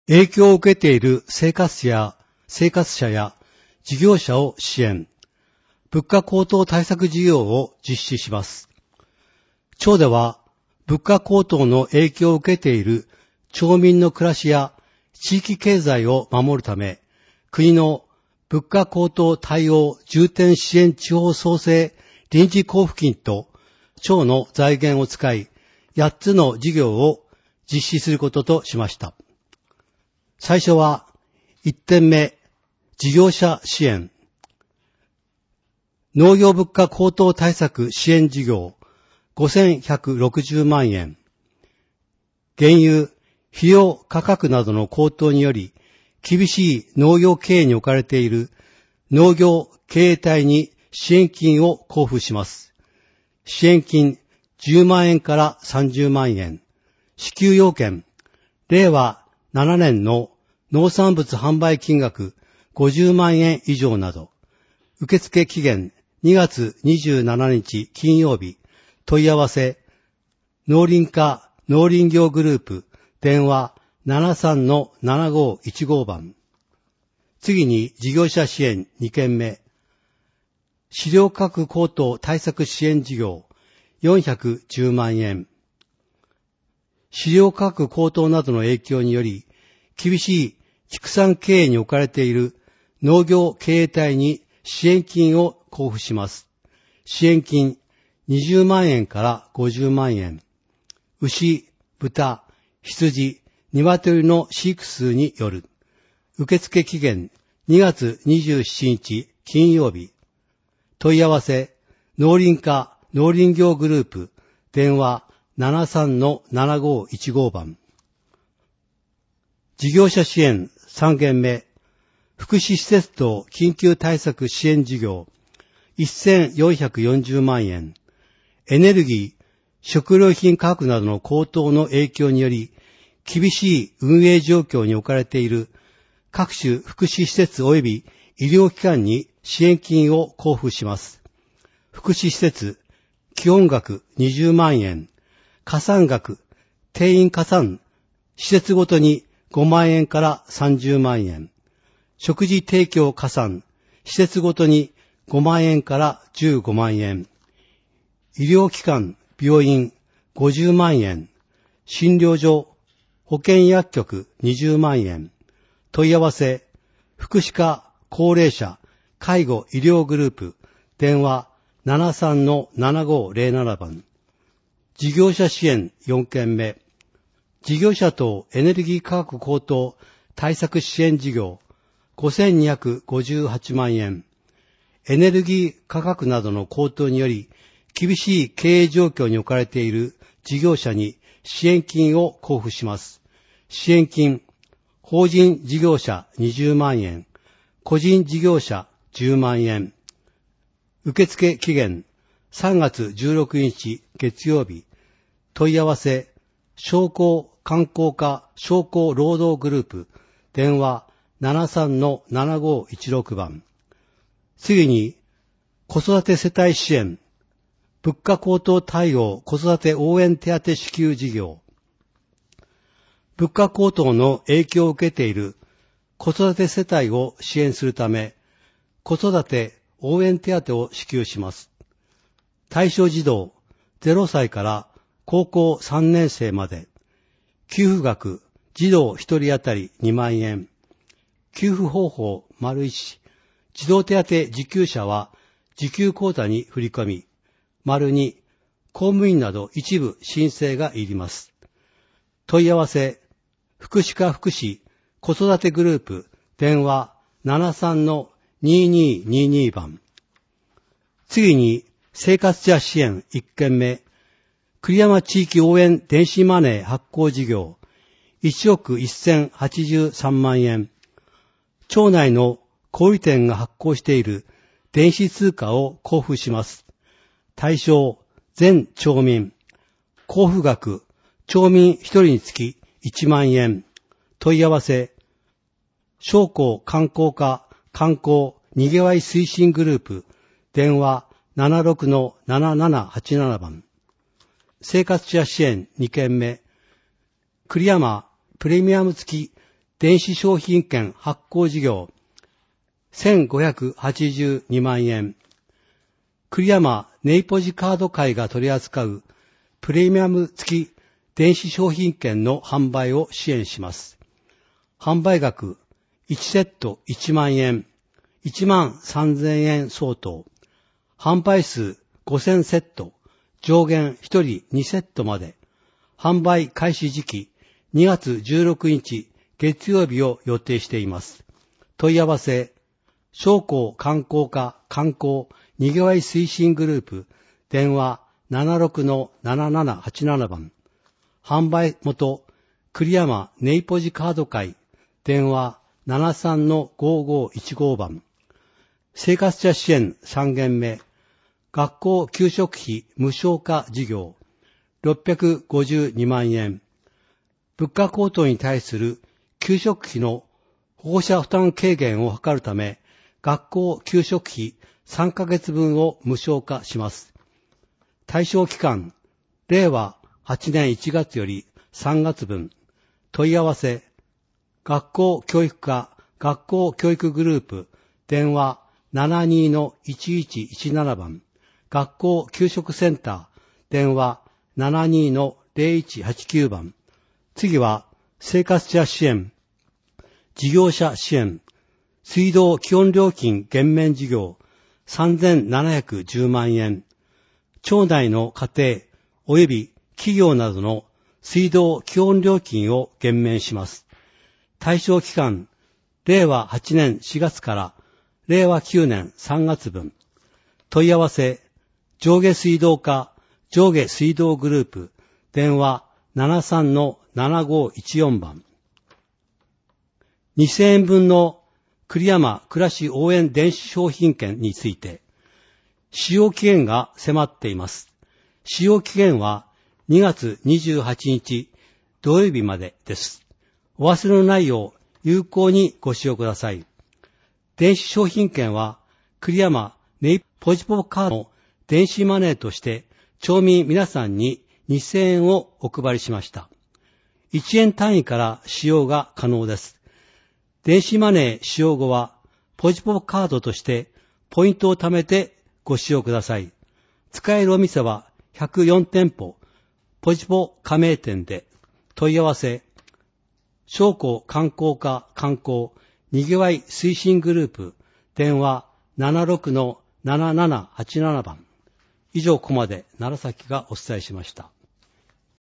影響を受けている生活者や事業者を支援、物価高騰対策事業を実施します。庁では、物価高騰の影響を受けている町民の暮らしや地域経済を守るため、国の物価高騰対応重点支援地方創生臨時交付金と庁の財源を使い、8つの事業を実施することとしました。最初は、1点目、事業者支援。農業物価高騰対策支援事業、5160万円。原油、肥料価格などの高騰により、厳しい農業経営に置かれている農業経営体に支援金を交付します。支援金10万円から30万円。支給要件、令和7年の農産物販売金額50万円以上など。受付期限2月27日金曜日。問い合わせ、農林課農林業グループ、電話 73-7515 番。次に事業者支援2件目。飼料価格高騰対策支援事業410万円。飼料価格高騰などの影響により、厳しい畜産経営に置かれている農業経営体に支援金を交付します。支援金20万円から50万円。牛、豚、羊、鶏の飼育数による。受付期限2月27日金曜日。問い合わせ、農林課農林業グループ、電話 73-7515 番。事業者支援3件目。福祉施設等緊急対策支援事業1440万円。エネルギー、食料品価格などの高騰の影響により、厳しい運営状況に置かれている各種福祉施設及び医療機関に支援金を交付します。福祉施設、基本額20万円、加算額、定員加算、施設ごとに5万円から30万円、食事提供加算、施設ごとに5万円から15万円、医療機関、病院50万円、診療所、保健薬局20万円、問い合わせ、福祉課、高齢者、介護医療グループ、電話 73-7507 番。事業者支援4件目。事業者等エネルギー価格高騰対策支援事業5258万円。エネルギー価格などの高騰により、厳しい経営状況に置かれている事業者に支援金を交付します。支援金、法人事業者20万円、個人事業者10万円。受付期限3月16日月曜日。問い合わせ、商工観光課商工労働グループ、電話 73-7516 番。次に、子育て世帯支援、物価高騰対応子育て応援手当支給事業。物価高騰の影響を受けている子育て世帯を支援するため、子育て応援手当を支給します。対象児童0歳から高校3年生まで、給付額児童1人当たり2万円。給付方法 ①、児童手当受給者は受給口座に振り込み、②、公務員など一部申請がいります。問い合わせ、福祉課福祉子育てグループ、電話 73-2222 番。次に、生活者支援1件目、栗山地域応援電子マネー発行事業、1億1083万円。町内の小売店が発行している電子通貨を交付します。対象、全町民。交付額、町民1人につき1万円。問い合わせ、商工観光課観光にぎわい推進グループ、電話 76-7787 番。生活者支援2件目、栗山プレミアム付き電子商品券発行事業1582万円。栗山ネイポジカード会が取り扱うプレミアム付き電子商品券の販売を支援します。販売額1セット1万円、1万3000円相当。販売数5000セット、上限1人2セットまで。販売開始時期2月16日月曜日を予定しています。問い合わせ、商工観光課観光にぎわい推進グループ、電話 76-7787 番。販売元、栗山ネイポジカード会、電話 73-5515 番。生活者支援3件目、学校給食費無償化事業、652万円。物価高騰に対する給食費の保護者負担軽減を図るため、学校給食費3ヶ月分を無償化します。対象期間、令和8年1月より3月分。問い合わせ、学校教育課学校教育グループ、電話 72-1117 番。学校給食センター、電話 72-0189 番。次は、生活者支援、事業者支援、水道基本料金減免事業3710万円。町内の家庭及び企業などの水道基本料金を減免します。対象期間、令和8年4月から令和9年3月分。問い合わせ、上下水道課上下水道グループ、電話 73-7514 番。2000円分の栗山暮らし応援電子商品券について、使用期限が迫っています。使用期限は2月28日土曜日までです。お忘れのないよう有効にご使用ください。電子商品券は栗山ネイポジポカードの電子マネーとして町民皆さんに2000円をお配りしました。1円単位から使用が可能です。電子マネー使用後はポジポカードとしてポイントを貯めてご使用ください。使えるお店は104店舗、ポジポ加盟店で。問い合わせ、商工観光課観光にぎわい推進グループ、電話 76-7787 番。以上ここまで楢崎がお伝えしました。